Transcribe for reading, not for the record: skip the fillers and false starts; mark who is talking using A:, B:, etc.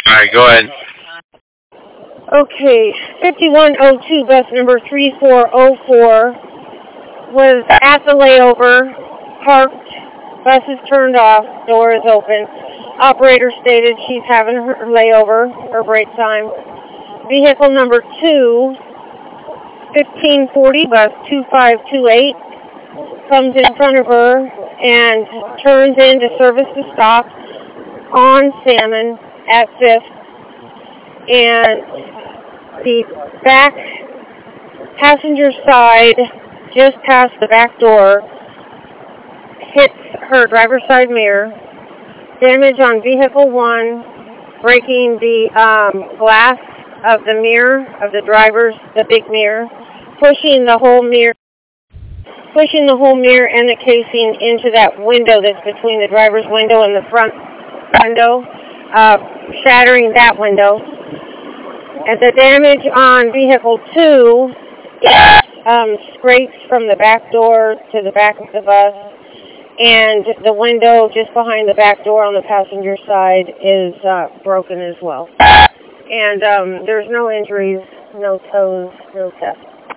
A: Alright, go ahead.
B: Okay, 5102 bus number 3404 was at the layover, parked, bus is turned off, door is open. Operator stated she's having her layover, her break time. Vehicle number 2, 1540 bus 2528, comes in front of her and turns in to service the stop on Salmon at 5th. And the back passenger side, just past the back door, hits her driver's side mirror. Damage on vehicle 1, breaking the glass of the mirror of the the big mirror, pushing the whole mirror and the casing into that window that's between the driver's window and the front window, shattering that window. And the damage on vehicle 2 is scrapes from the back door to the back of the bus, and the window just behind the back door on the passenger side is broken as well. And there's no injuries, no toes, no theft.